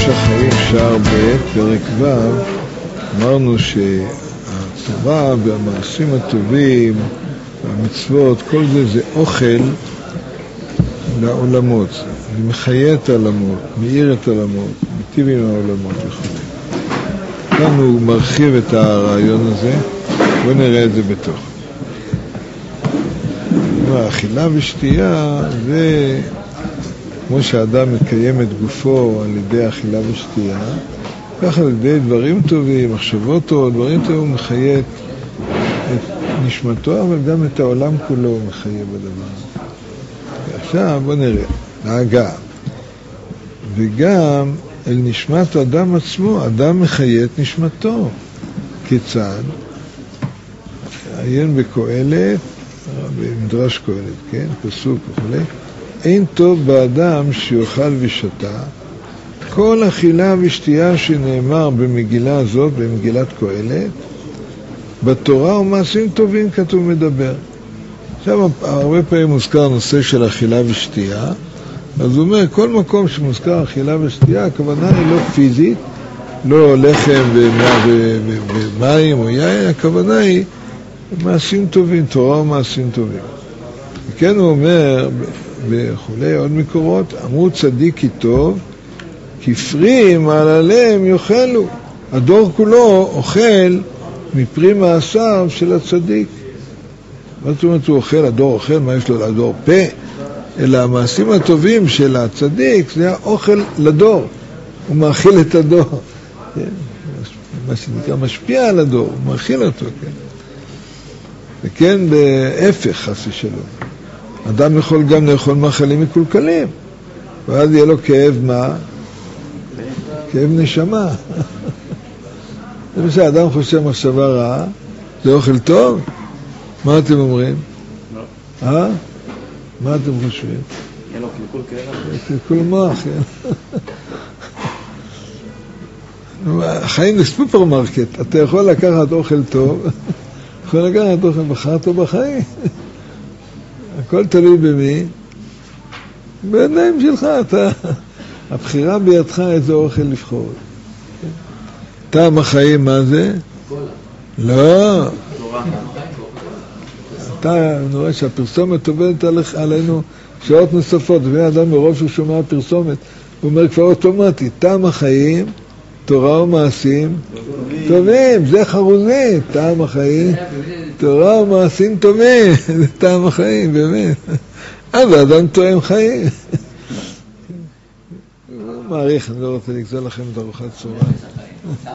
החיים שער ב' פרק ו' אמרנו שהתורה והמעשים הטובים והמצוות, כל זה אוכל לעולמות, זה מחיה את העולמות, מאיר את העולמות, מיטיב עם העולמות וכו'. כאן הוא מרחיב את הרעיון הזה, בואו נראה את זה בתוך. האכילה ושתייה זה כמו שהאדם מקיים את גופו על ידי אכילה ושתייה, ככה על ידי דברים טובים, מחשבות טובות, דברים טובים, הוא מחיה את נשמתו, אבל גם את העולם כולו הוא מחיה בדבר. עכשיו בוא נראה, להגעה. וגם אל נשמת האדם עצמו, אדם מחיה את נשמתו. כיצד? עיין בקהלת, במדרש קהלת, כן? פסוק וכו'. אין טוב באדם שיאכל ושתה. כל אכילה ושתייה שנאמר במגילה הזאת, במגילת קהלת, בתורה ומעשים טובים כתוב מדבר. עכשיו, הרבה פעמים מוזכר נושא של אכילה ושתייה, אז הוא אומר, כל מקום שמוזכר אכילה ושתייה, הכוונה היא לא פיזית, לא לחם ומים או יין, הכוונה היא מעשים טובים, תורה ומעשים טובים. וכן הוא אומר, וכולי, עוד מקורות, אמרו צדיק כי טוב, כפרי מעלליהם יאכלו. הדור כולו אוכל מפרי מעשיו של הצדיק. מה זאת אומרת הוא אוכל, הדור אוכל, מה יש לו לדור? פה. אלא המעשים הטובים של הצדיק, זה האוכל לדור. הוא מאכיל את הדור. כן? מה שנקרא משפיע על הדור, הוא מאכיל אותו. כן? וכן בהפך חס ושלום. אדם יכול גם לאכול מאכלים מקולקלים, ואז יהיה לו כאב מה? כאב נשמה. למשל, אדם חושב מחשבה רעה, זה אוכל טוב? מה אתם אומרים? לא. מה אתם חושבים? יהיה לו קלקול כאב. קלקול מוח, כן. החיים לסופרמרקט, אתה יכול לקחת אוכל טוב, יכול לקחת אוכל בחרת או בחיים. הכל תלוי במי? בעיניים שלך, הבחירה בידך איזה אוכל לבחור. טעם החיים מה זה? לא. אתה נראה שהפרסומת עובדת עלינו שעות נוספות, ואדם מרוב שהוא שומע פרסומת, הוא אומר כבר אוטומטית, טעם החיים, תורה ומעשים טובים, זה חרוזית, טעם החיים, תורה ומעשים טובים, זה טעם החיים, באמת. אז האדם תואם חיים. הוא מעריך, אני לא רוצה לגזול לכם את ארוחת צהריים.